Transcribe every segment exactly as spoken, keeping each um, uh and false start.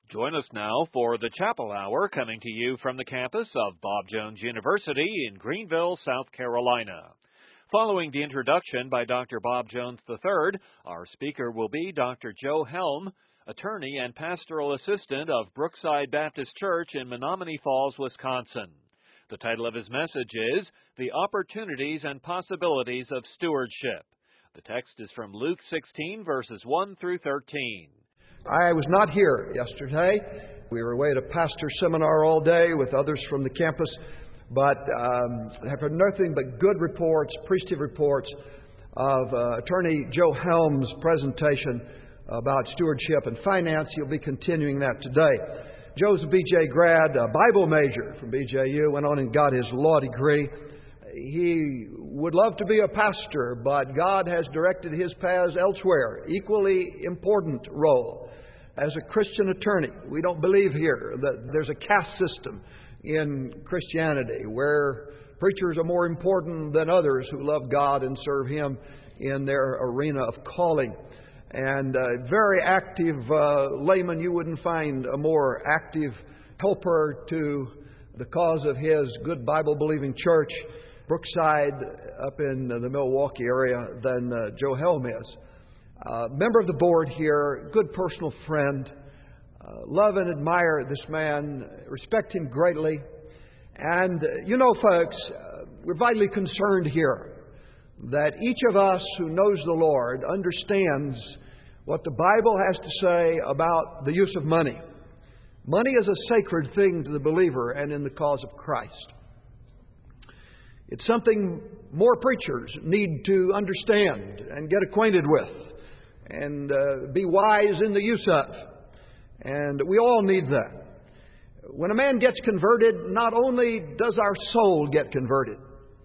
Join us now for the Chapel Hour, coming to you from the campus of Bob Jones University in Greenville, South Carolina. Following the introduction by Doctor Bob Jones the third, our speaker will be Doctor Joe Helm, attorney and pastoral assistant of Brookside Baptist Church in Menomonee Falls, Wisconsin. The title of his message is The Opportunities and Possibilities of Stewardship. The text is from Luke sixteen, verses one through thirteen. I was not here yesterday. We were away at a pastor seminar all day with others from the campus, but um, I have heard nothing but good reports, appreciative reports of uh, Attorney Joe Helm's presentation about stewardship and finance. He'll be continuing that today. Joe's a B J grad, a Bible major from B J U, went on and got his law degree. He would love to be a pastor, but God has directed his paths elsewhere. Equally important role as a Christian attorney. We don't believe here that there's a caste system in Christianity where preachers are more important than others who love God and serve Him in their arena of calling. And a very active uh, layman, you wouldn't find a more active helper to the cause of his good Bible-believing church, Brookside, up in the Milwaukee area, than uh, Joe Helm is. Uh, member of the board here, good personal friend. Uh, love and admire this man, respect him greatly. And, uh, you know, folks, uh, we're vitally concerned here that each of us who knows the Lord understands what the Bible has to say about the use of money. Money is a sacred thing to the believer and in the cause of Christ. It's something more preachers need to understand and get acquainted with and uh, be wise in the use of. And we all need that. When a man gets converted, not only does our soul get converted,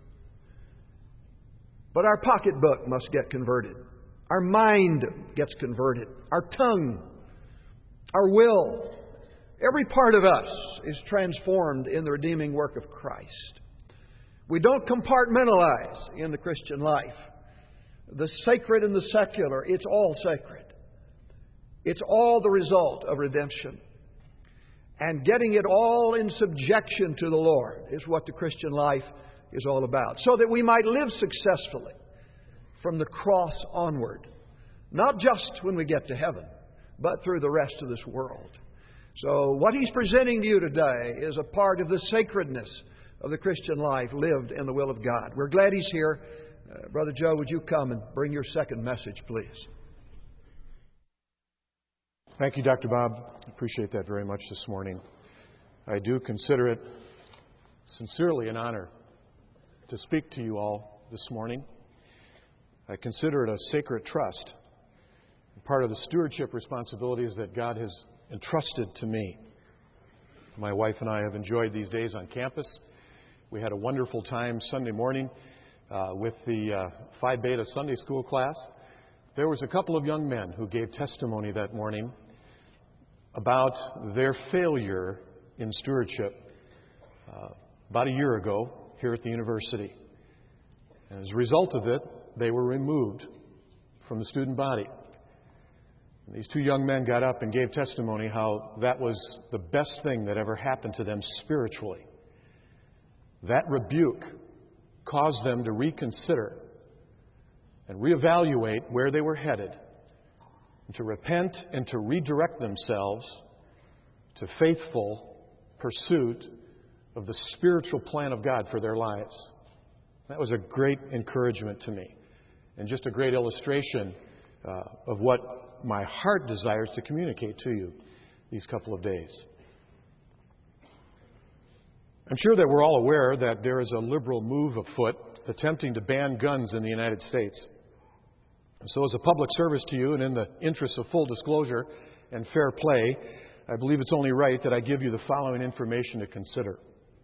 but our pocketbook must get converted. Our mind gets converted. Our tongue, our will, every part of us is transformed in the redeeming work of Christ. We don't compartmentalize in the Christian life. The sacred and the secular, it's all sacred. It's all the result of redemption. And getting it all in subjection to the Lord is what the Christian life is all about, so that we might live successfully from the cross onward, not just when we get to heaven, but through the rest of this world. So what he's presenting to you today is a part of the sacredness of the Christian life lived in the will of God. We're glad he's here. Uh, Brother Joe, would you come and bring your second message, please? Thank you, Doctor Bob. I appreciate that very much this morning. I do consider it sincerely an honor to speak to you all this morning. I consider it a sacred trust, part of the stewardship responsibilities that God has entrusted to me. My wife and I have enjoyed these days on campus. We had a wonderful time Sunday morning uh, with the uh, Phi Beta Sunday School class. There was a couple of young men who gave testimony that morning about their failure in stewardship uh, about a year ago here at the university. And as a result of it, they were removed from the student body. And these two young men got up and gave testimony how that was the best thing that ever happened to them spiritually. That rebuke caused them to reconsider and reevaluate where they were headed, and to repent and to redirect themselves to faithful pursuit of the spiritual plan of God for their lives. That was a great encouragement to me, and just a great illustration uh, of what my heart desires to communicate to you these couple of days. I'm sure that we're all aware that there is a liberal move afoot attempting to ban guns in the United States. So as a public service to you, and in the interest of full disclosure and fair play, I believe it's only right that I give you the following information to consider.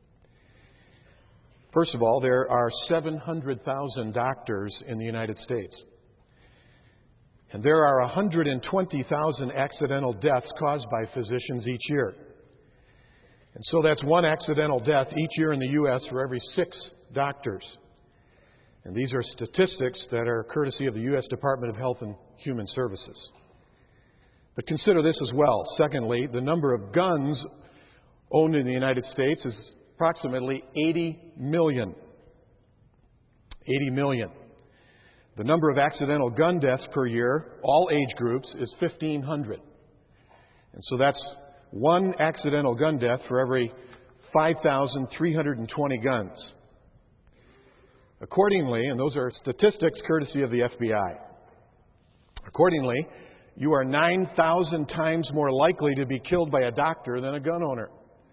First of all, there are seven hundred thousand doctors in the United States. And there are one hundred twenty thousand accidental deaths caused by physicians each year. And so that's one accidental death each year in the U S for every six doctors. And these are statistics that are courtesy of the U S Department of Health and Human Services. But consider this as well. Secondly, the number of guns owned in the United States is approximately eighty million. eighty million. The number of accidental gun deaths per year, all age groups, is fifteen hundred. And so that's one accidental gun death for every five thousand three hundred twenty guns. Accordingly, and those are statistics courtesy of the F B I, accordingly, you are nine thousand times more likely to be killed by a doctor than a gun owner.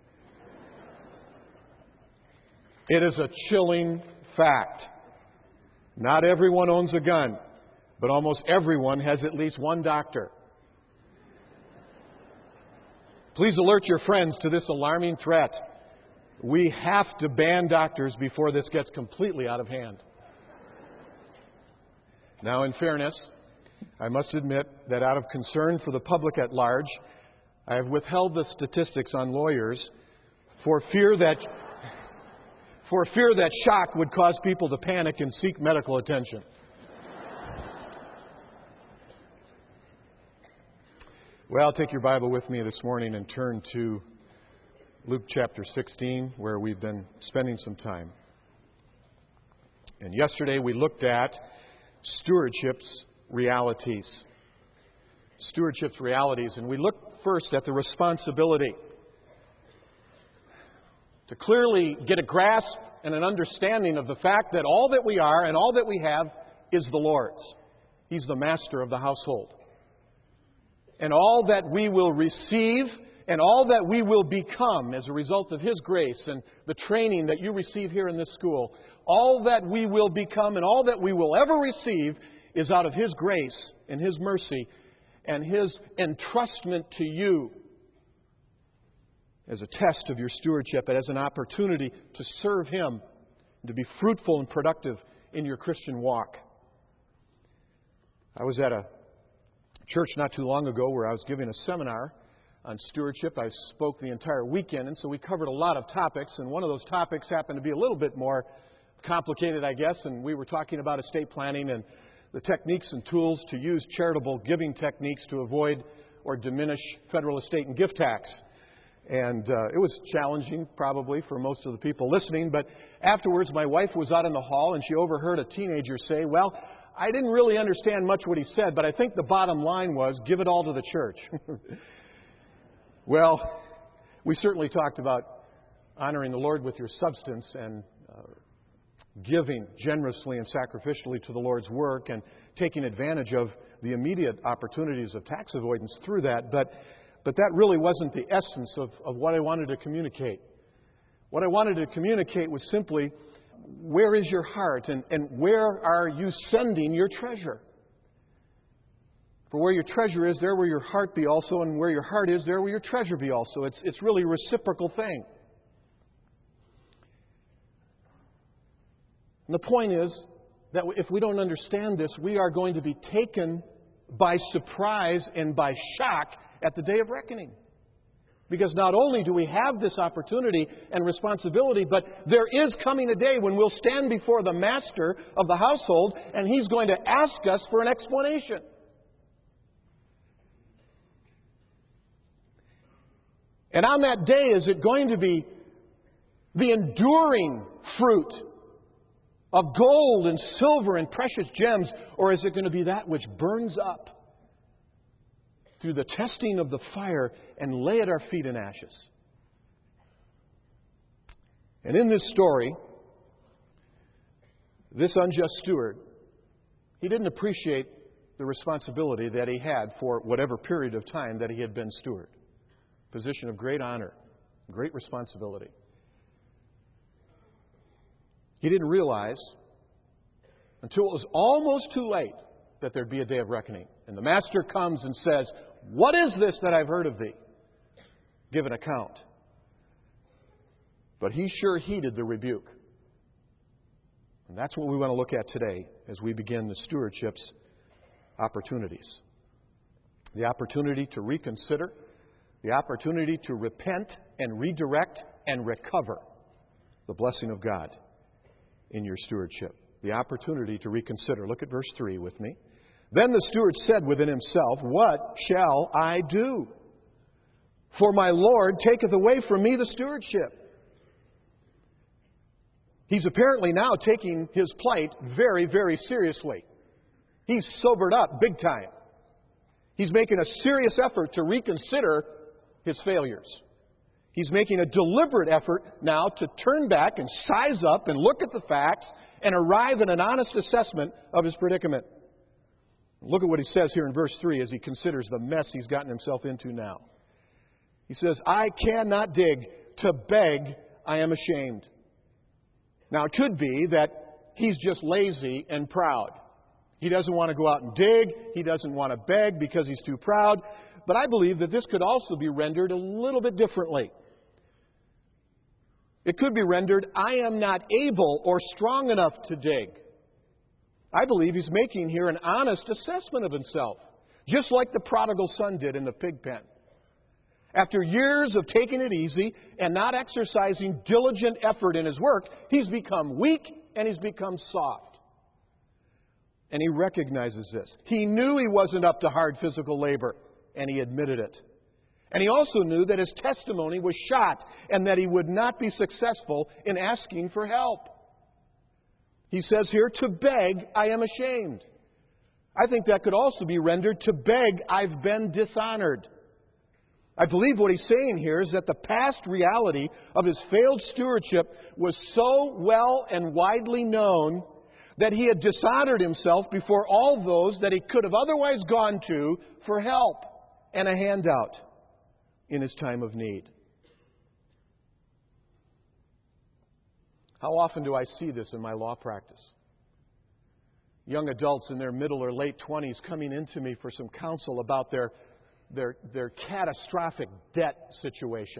It is a chilling fact. Not everyone owns a gun, but almost everyone has at least one doctor. Please alert your friends to this alarming threat. We have to ban doctors before this gets completely out of hand. Now, in fairness, I must admit that out of concern for the public at large, I have withheld the statistics on lawyers for fear that for fear that shock would cause people to panic and seek medical attention. Well, take your Bible with me this morning and turn to Luke chapter sixteen, where we've been spending some time. And yesterday we looked at stewardship's realities. Stewardship's realities. And we looked first at the responsibility to clearly get a grasp and an understanding of the fact that all that we are and all that we have is the Lord's. He's the master of the household. And all that we will receive and all that we will become as a result of His grace and the training that you receive here in this school, all that we will become and all that we will ever receive is out of His grace and His mercy and His entrustment to you as a test of your stewardship and as an opportunity to serve Him and to be fruitful and productive in your Christian walk. I was at a church not too long ago where I was giving a seminar on stewardship. I spoke the entire weekend, and so we covered a lot of topics, and one of those topics happened to be a little bit more complicated, I guess, and we were talking about estate planning and the techniques and tools to use charitable giving techniques to avoid or diminish federal estate and gift tax. And uh, it was challenging, probably, for most of the people listening, but afterwards my wife was out in the hall, and she overheard a teenager say, well, I didn't really understand much what he said, but I think the bottom line was, give it all to the church. Well, we certainly talked about honoring the Lord with your substance and uh, giving generously and sacrificially to the Lord's work and taking advantage of the immediate opportunities of tax avoidance through that. But, but that really wasn't the essence of, of what I wanted to communicate. What I wanted to communicate was simply, where is your heart and, and where are you sending your treasure? For where your treasure is, there will your heart be also, and where your heart is, there will your treasure be also. It's, it's really a reciprocal thing. And the point is that if we don't understand this, we are going to be taken by surprise and by shock at the day of reckoning. Because not only do we have this opportunity and responsibility, but there is coming a day when we'll stand before the master of the household and He's going to ask us for an explanation. And on that day, is it going to be the enduring fruit of gold and silver and precious gems, or is it going to be that which burns up through the testing of the fire and lay at our feet in ashes? And in this story, this unjust steward, he didn't appreciate the responsibility that he had for whatever period of time that he had been steward. Position of great honor, great responsibility. He didn't realize until it was almost too late that there'd be a day of reckoning. And the master comes and says, what is this that I've heard of thee? Give an account. But he sure heeded the rebuke. And that's what we want to look at today as we begin the stewardship's opportunities. The opportunity to reconsider, the opportunity to repent and redirect and recover the blessing of God in your stewardship. The opportunity to reconsider. Look at verse three with me. Then the steward said within himself, What shall I do? For my Lord taketh away from me the stewardship. He's apparently now taking his plight very, very seriously. He's sobered up big time. He's making a serious effort to reconsider his failures. He's making a deliberate effort now to turn back and size up and look at the facts and arrive at an honest assessment of his predicament. Look at what he says here in verse three as he considers the mess he's gotten himself into now. He says, I cannot dig. To beg, I am ashamed. Now, it could be that he's just lazy and proud. He doesn't want to go out and dig. He doesn't want to beg because he's too proud. But I believe that this could also be rendered a little bit differently. It could be rendered, I am not able or strong enough to dig. I believe he's making here an honest assessment of himself, just like the prodigal son did in the pig pen. After years of taking it easy and not exercising diligent effort in his work, he's become weak and he's become soft. And he recognizes this. He knew he wasn't up to hard physical labor, and he admitted it. And he also knew that his testimony was shot and that he would not be successful in asking for help. He says here, to beg, I am ashamed. I think that could also be rendered, to beg, I've been dishonored. I believe what he's saying here is that the past reality of his failed stewardship was so well and widely known that he had dishonored himself before all those that he could have otherwise gone to for help and a handout in his time of need. How often do I see this in my law practice? Young adults in their middle or late twenties coming into me for some counsel about their Their, their catastrophic debt situation.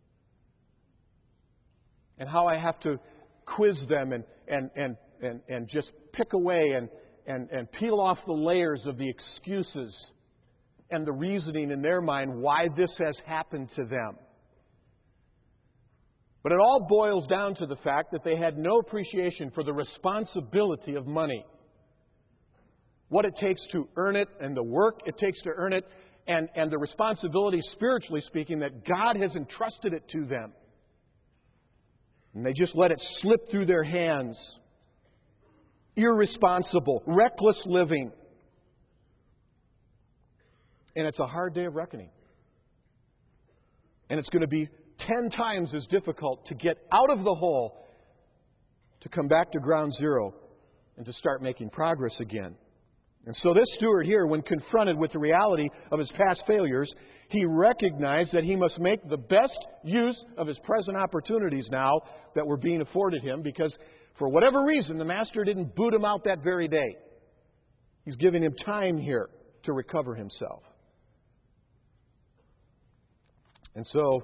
And how I have to quiz them and, and, and, and, and just pick away and, and, and peel off the layers of the excuses and the reasoning in their mind why this has happened to them. But it all boils down to the fact that they had no appreciation for the responsibility of money. What it takes to earn it and the work it takes to earn it. And, and the responsibility, spiritually speaking, that God has entrusted it to them. And they just let it slip through their hands. Irresponsible, reckless living. And it's a hard day of reckoning. And it's going to be ten times as difficult to get out of the hole, to come back to ground zero, and to start making progress again. And so this steward here, when confronted with the reality of his past failures, he recognized that he must make the best use of his present opportunities now that were being afforded him, because for whatever reason, the master didn't boot him out that very day. He's giving him time here to recover himself. And so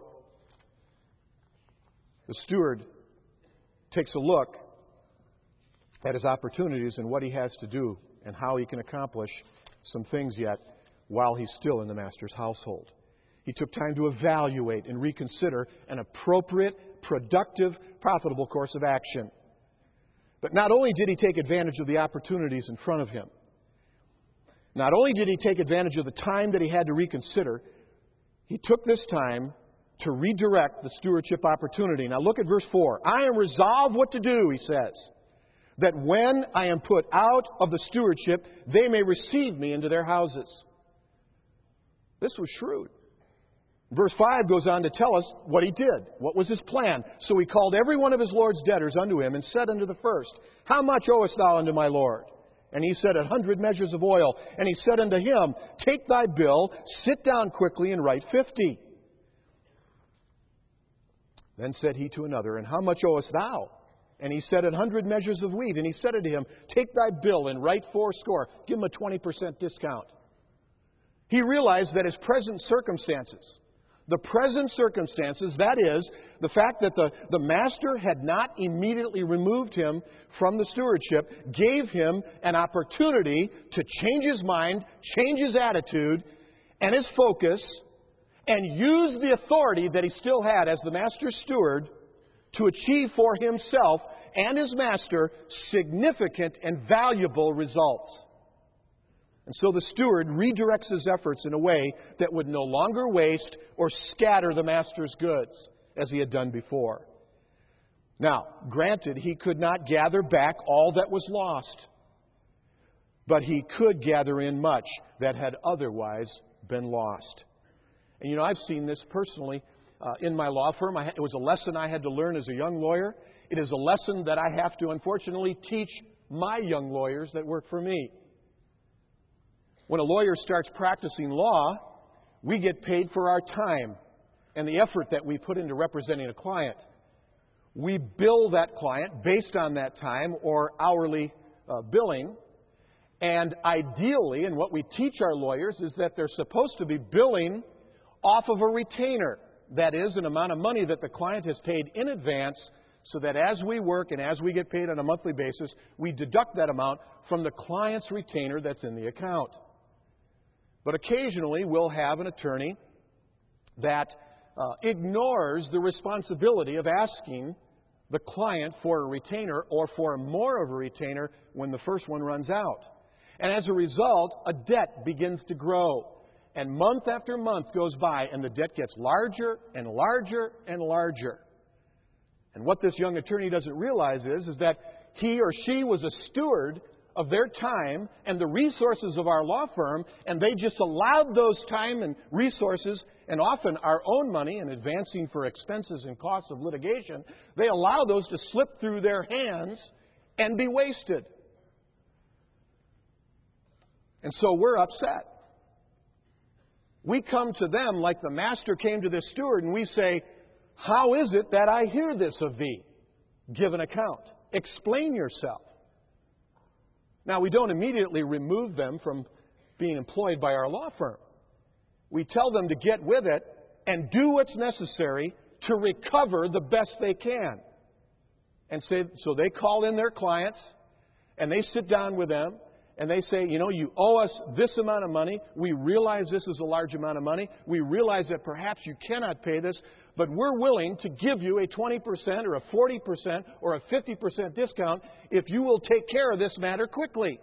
the steward takes a look at his opportunities and what he has to do and how he can accomplish some things yet while he's still in the master's household. He took time to evaluate and reconsider an appropriate, productive, profitable course of action. But not only did he take advantage of the opportunities in front of him, not only did he take advantage of the time that he had to reconsider, he took this time to redirect the stewardship opportunity. Now look at verse four. I am resolved what to do, he says, that when I am put out of the stewardship, they may receive me into their houses. This was shrewd. Verse five goes on to tell us what he did. What was his plan? So he called every one of his Lord's debtors unto him and said unto the first, How much owest thou unto my Lord? And he said, A hundred measures of oil. And he said unto him, Take thy bill, sit down quickly, and write fifty. Then said he to another, And how much owest thou? And he said, An hundred measures of wheat. And he said unto him, Take thy bill and write fourscore. Give him a twenty percent discount. He realized that his present circumstances, the present circumstances, that is, the fact that the, the master had not immediately removed him from the stewardship, gave him an opportunity to change his mind, change his attitude and his focus, and use the authority that he still had as the master's steward to achieve for himself and his master significant and valuable results. And so the steward redirects his efforts in a way that would no longer waste or scatter the master's goods as he had done before. Now, granted, he could not gather back all that was lost, but he could gather in much that had otherwise been lost. And you know, I've seen this personally uh, in my law firm. I, it was a lesson I had to learn as a young lawyer. It is a lesson that I have to, unfortunately, teach my young lawyers that work for me. When a lawyer starts practicing law, we get paid for our time and the effort that we put into representing a client. We bill that client based on that time or hourly uh, billing. And ideally, and what we teach our lawyers is that they're supposed to be billing off of a retainer. That is, an amount of money that the client has paid in advance, so that as we work and as we get paid on a monthly basis, we deduct that amount from the client's retainer that's in the account. But occasionally we'll have an attorney that uh, ignores the responsibility of asking the client for a retainer or for more of a retainer when the first one runs out. And as a result, a debt begins to grow. And month after month goes by, and the debt gets larger and larger and larger. And what this young attorney doesn't realize is, is that he or she was a steward of their time and the resources of our law firm, and they just allowed those time and resources, and often our own money in advancing for expenses and costs of litigation, they allow those to slip through their hands and be wasted. And so we're upset. We come to them like the master came to this steward, and we say, "How is it that I hear this of thee? Give an account. Explain yourself." Now, we don't immediately remove them from being employed by our law firm. We tell them to get with it and do what's necessary to recover the best they can. And say, so they call in their clients, and they sit down with them, and they say, you know, you owe us this amount of money. We realize this is a large amount of money. We realize that perhaps you cannot pay this, but we're willing to give you a twenty percent or a forty percent or a fifty percent discount if you will take care of this matter quickly.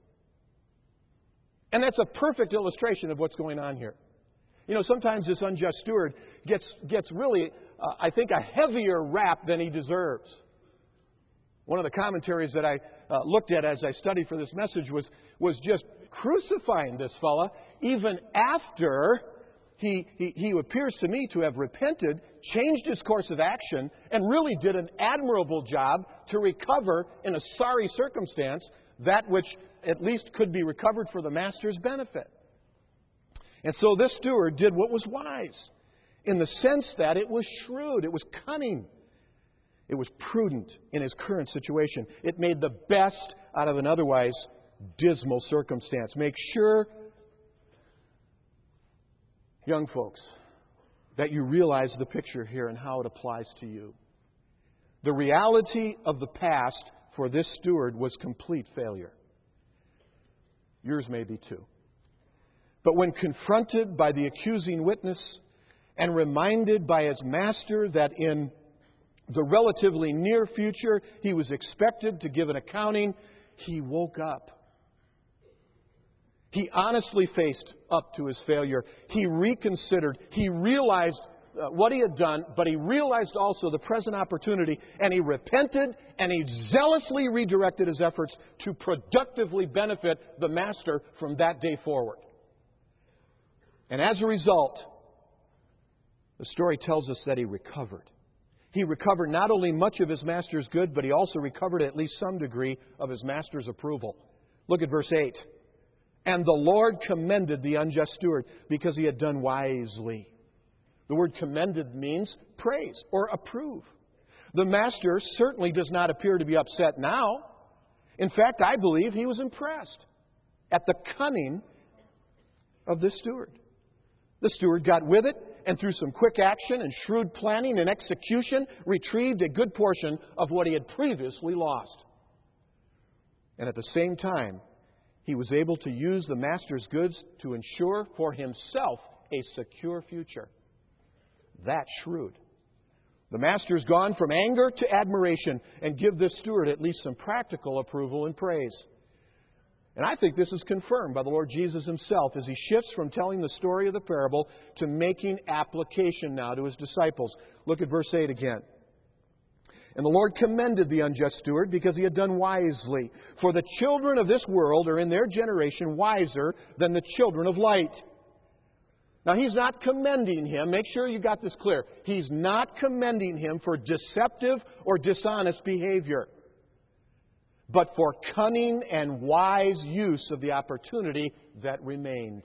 And that's a perfect illustration of what's going on here. You know, sometimes this unjust steward gets, gets really, uh, I think, a heavier rap than he deserves. One of the commentaries that I uh, looked at as I studied for this message was, was just crucifying this fella, even after he, he, he appears to me to have repented, changed his course of action, and really did an admirable job to recover in a sorry circumstance that which at least could be recovered for the master's benefit. And so this steward did what was wise, in the sense that it was shrewd, it was cunning. It was prudent in his current situation. It made the best out of an otherwise dismal circumstance. Make sure, young folks, that you realize the picture here and how it applies to you. The reality of the past for this steward was complete failure. Yours may be too. But when confronted by the accusing witness and reminded by his master that in the relatively near future he was expected to give an accounting, he woke up. He honestly faced up to his failure. He reconsidered. He realized uh, what he had done, but he realized also the present opportunity, and he repented, and he zealously redirected his efforts to productively benefit the master from that day forward. And as a result, the story tells us that he recovered. He recovered not only much of his master's good, but he also recovered at least some degree of his master's approval. Look at verse eight. And the Lord commended the unjust steward because he had done wisely. The word commended means praise or approve. The master certainly does not appear to be upset now. In fact, I believe he was impressed at the cunning of this steward. The steward got with it, and through some quick action and shrewd planning and execution, retrieved a good portion of what he had previously lost. And at the same time, he was able to use the master's goods to ensure for himself a secure future. That's shrewd. The master's gone from anger to admiration and give this steward at least some practical approval and praise. And I think this is confirmed by the Lord Jesus Himself as He shifts from telling the story of the parable to making application now to His disciples. Look at verse eight again. And the Lord commended the unjust steward because he had done wisely. For the children of this world are in their generation wiser than the children of light. Now, He's not commending him. Make sure you got this clear. He's not commending him for deceptive or dishonest behavior, but for cunning and wise use of the opportunity that remained.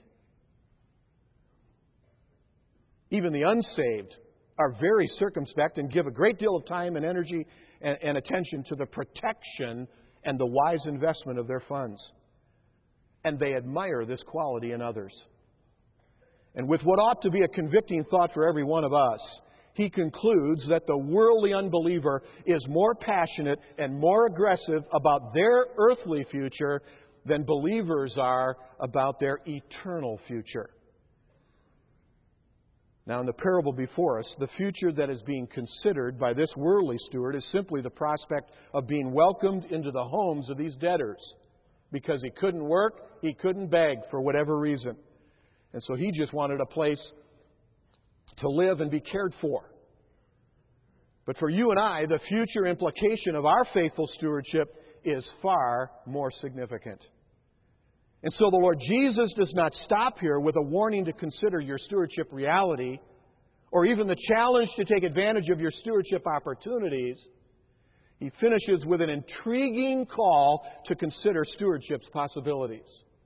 Even the unsaved are very circumspect and give a great deal of time and energy and, and attention to the protection and the wise investment of their funds. And they admire this quality in others. And with what ought to be a convicting thought for every one of us, he concludes that the worldly unbeliever is more passionate and more aggressive about their earthly future than believers are about their eternal future. Now, in the parable before us, the future that is being considered by this worldly steward is simply the prospect of being welcomed into the homes of these debtors. Because he couldn't work, he couldn't beg for whatever reason. And so he just wanted a place to live and be cared for. But for you and I, the future implication of our faithful stewardship is far more significant. And so the Lord Jesus does not stop here with a warning to consider your stewardship reality or even the challenge to take advantage of your stewardship opportunities. He finishes with an intriguing call to consider stewardship's possibilities.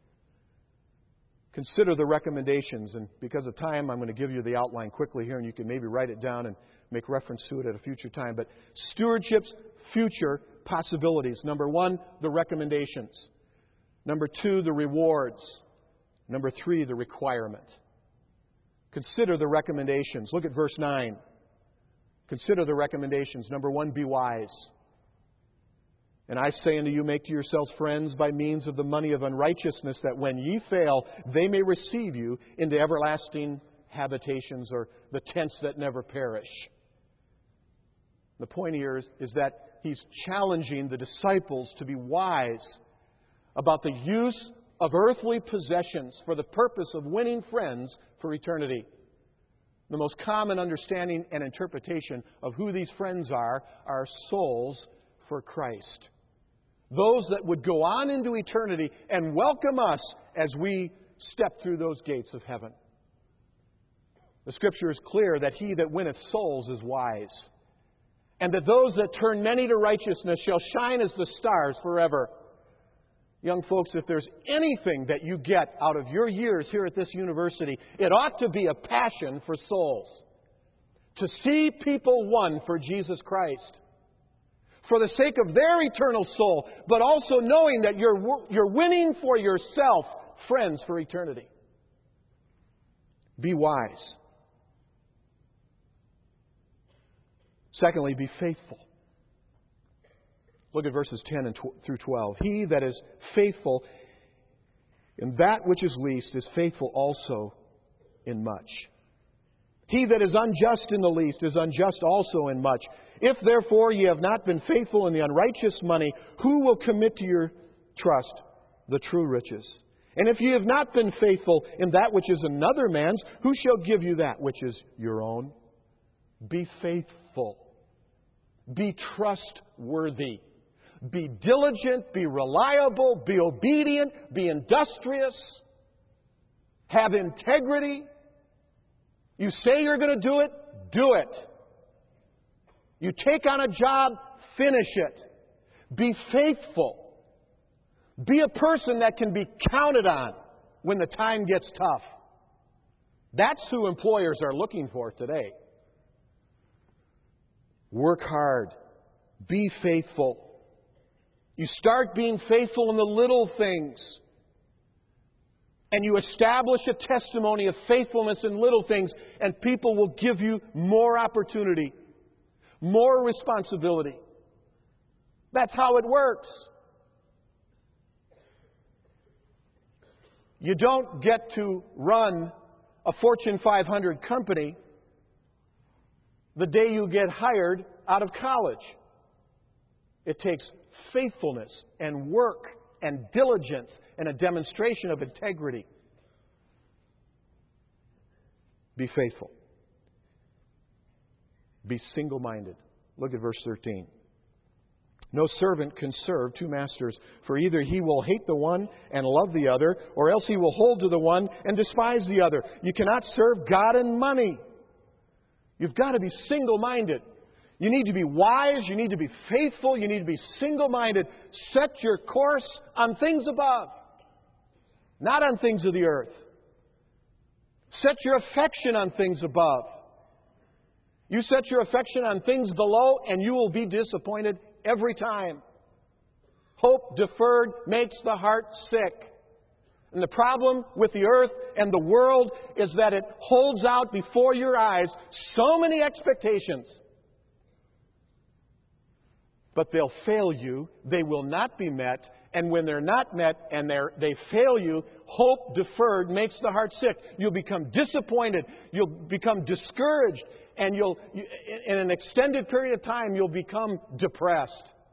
Consider the recommendations, and because of time, I'm going to give you the outline quickly here, and you can maybe write it down and make reference to it at a future time. But stewardship's future possibilities. Number one, the recommendations. Number two, the rewards. Number three, the requirement. Consider the recommendations. Look at verse nine. Consider the recommendations. Number one, be wise. And I say unto you, make to yourselves friends by means of the money of unrighteousness, that when ye fail, they may receive you into everlasting habitations, or the tents that never perish. The point here is, is that he's challenging the disciples to be wise about the use of earthly possessions for the purpose of winning friends for eternity. The most common understanding and interpretation of who these friends are are souls for Christ. Those that would go on into eternity and welcome us as we step through those gates of heaven. The Scripture is clear that he that winneth souls is wise, and that those that turn many to righteousness shall shine as the stars forever. Young folks, if there's anything that you get out of your years here at this university, it ought to be a passion for souls. To see people won for Jesus Christ. For the sake of their eternal soul, but also knowing that you're, you're winning for yourself friends for eternity. Be wise. Secondly, be faithful. Look at verses ten and through twelve. He that is faithful in that which is least is faithful also in much. He that is unjust in the least is unjust also in much. If therefore ye have not been faithful in the unrighteous money, who will commit to your trust the true riches? And if ye have not been faithful in that which is another man's, who shall give you that which is your own? Be faithful. Be trustworthy. Be diligent. Be reliable. Be obedient. Be industrious. Have integrity. You say you're going to do it, do it. You take on a job, finish it. Be faithful. Be a person that can be counted on when the time gets tough. That's who employers are looking for today. Work hard. Be faithful. You start being faithful in the little things. And you establish a testimony of faithfulness in little things, and people will give you more opportunity, more responsibility. That's how it works. You don't get to run a Fortune five hundred company the day you get hired out of college. It takes faithfulness and work and diligence and a demonstration of integrity. Be faithful. Be single-minded. Look at verse thirteen. No servant can serve two masters, for either he will hate the one and love the other, or else he will hold to the one and despise the other. You cannot serve God and money. You've got to be single-minded. You need to be wise. You need to be faithful. You need to be single-minded. Set your course on things above, not on things of the earth. Set your affection on things above. You set your affection on things below, and you will be disappointed every time. Hope deferred makes the heart sick. And the problem with the earth and the world is that it holds out before your eyes so many expectations. But they'll fail you. They will not be met. And when they're not met and they're, they fail you, hope deferred makes the heart sick. You'll become disappointed. You'll become discouraged. And you'll, in an extended period of time, you'll become depressed.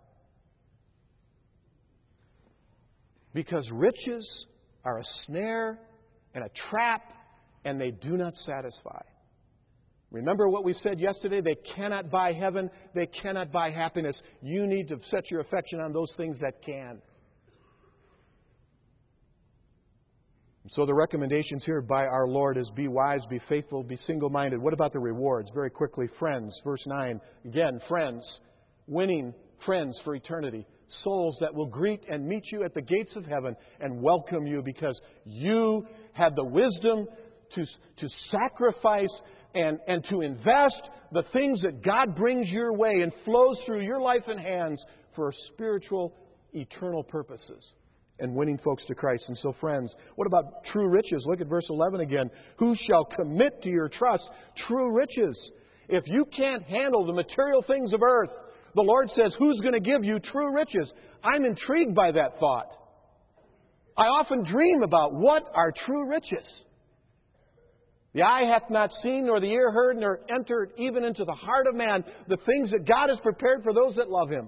Because riches are a snare and a trap, and they do not satisfy. Remember what we said yesterday? They cannot buy heaven. They cannot buy happiness. You need to set your affection on those things that can. So the recommendations here by our Lord is be wise, be faithful, be single-minded. What about the rewards? Very quickly, friends. Verse nine. Again, friends. Winning friends for eternity. Souls that will greet and meet you at the gates of heaven and welcome you because you had the wisdom to, to sacrifice and, and to invest the things that God brings your way and flows through your life and hands for spiritual, eternal purposes. And winning folks to Christ. And so, friends, what about true riches? Look at verse eleven again. Who shall commit to your trust true riches? If you can't handle the material things of earth, the Lord says, who's going to give you true riches? I'm intrigued by that thought. I often dream about what are true riches. The eye hath not seen, nor the ear heard, nor entered even into the heart of man the things that God has prepared for those that love Him.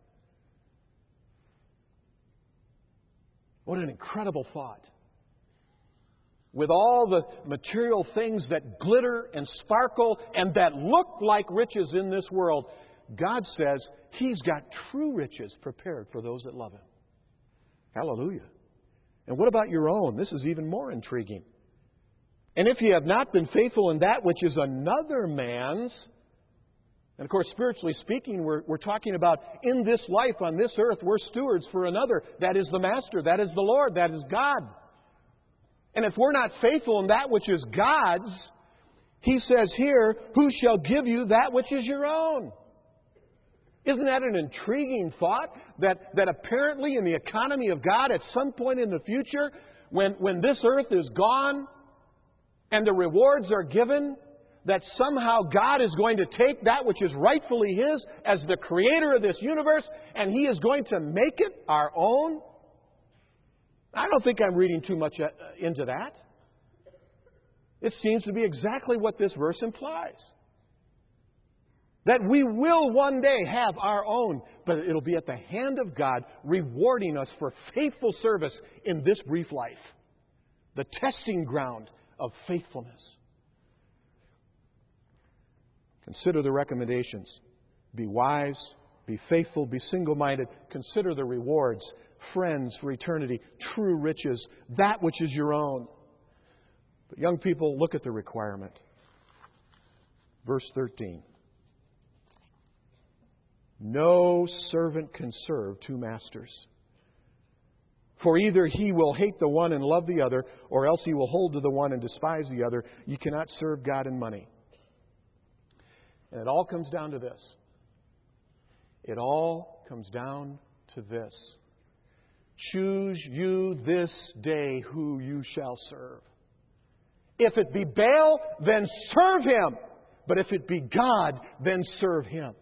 What an incredible thought. With all the material things that glitter and sparkle and that look like riches in this world, God says He's got true riches prepared for those that love Him. Hallelujah. And what about your own? This is even more intriguing. And if you have not been faithful in that which is another man's, and of course, spiritually speaking, we're, we're talking about in this life, on this earth, we're stewards for another. That is the Master. That is the Lord. That is God. And if we're not faithful in that which is God's, He says here, who shall give you that which is your own? Isn't that an intriguing thought? That, that apparently in the economy of God, at some point in the future, when, when this earth is gone and the rewards are given, that somehow God is going to take that which is rightfully His as the creator of this universe, and He is going to make it our own? I don't think I'm reading too much into that. It seems to be exactly what this verse implies. That we will one day have our own, but it'll be at the hand of God rewarding us for faithful service in this brief life. The testing ground of faithfulness. Consider the recommendations. Be wise, be faithful, be single-minded. Consider the rewards. Friends for eternity, true riches, that which is your own. But young people, look at the requirement. Verse thirteen. No servant can serve two masters. For either he will hate the one and love the other, or else he will hold to the one and despise the other. You cannot serve God and money. And it all comes down to this. It all comes down to this. Choose you this day who you shall serve. If it be Baal, then serve him. But if it be God, then serve Him.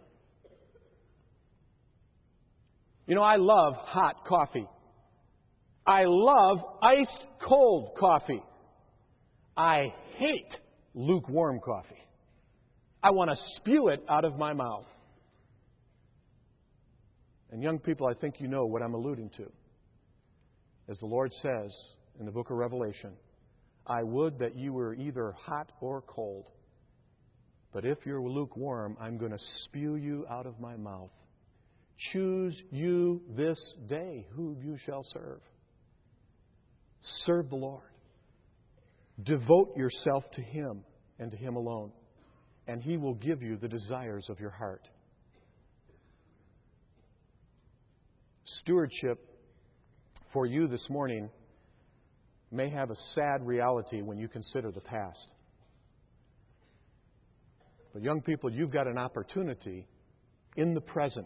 You know, I love hot coffee. I love iced cold coffee. I hate lukewarm coffee. I want to spew it out of my mouth. And young people, I think you know what I'm alluding to. As the Lord says in the book of Revelation, I would that you were either hot or cold. But if you're lukewarm, I'm going to spew you out of my mouth. Choose you this day who you shall serve. Serve the Lord. Devote yourself to Him and to Him alone, and He will give you the desires of your heart. Stewardship for you this morning may have a sad reality when you consider the past. But young people, you've got an opportunity in the present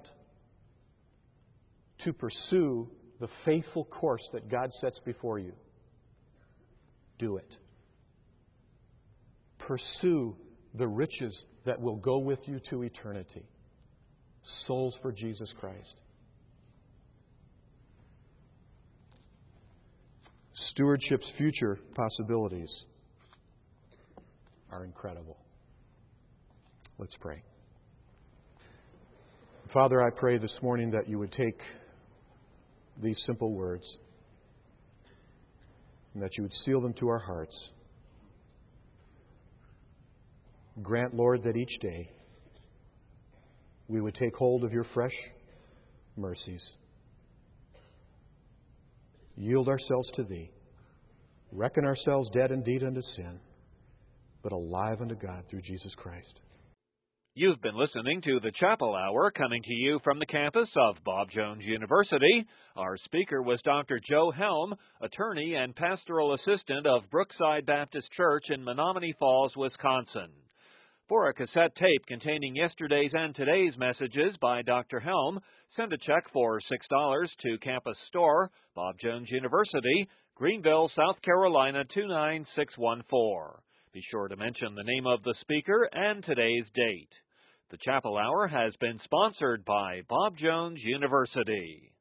to pursue the faithful course that God sets before you. Do it. Pursue the riches that will go with you to eternity. Souls for Jesus Christ. Stewardship's future possibilities are incredible. Let's pray. Father, I pray this morning that you would take these simple words and that you would seal them to our hearts. Grant, Lord, that each day we would take hold of your fresh mercies, yield ourselves to Thee, reckon ourselves dead indeed unto sin, but alive unto God through Jesus Christ. You've been listening to the Chapel Hour, coming to you from the campus of Bob Jones University. Our speaker was Doctor Joe Helm, attorney and pastoral assistant of Brookside Baptist Church in Menomonee Falls, Wisconsin. For a cassette tape containing yesterday's and today's messages by Doctor Helm, send a check for six dollars to Campus Store, Bob Jones University, Greenville, South Carolina two nine six one four. Be sure to mention the name of the speaker and today's date. The Chapel Hour has been sponsored by Bob Jones University.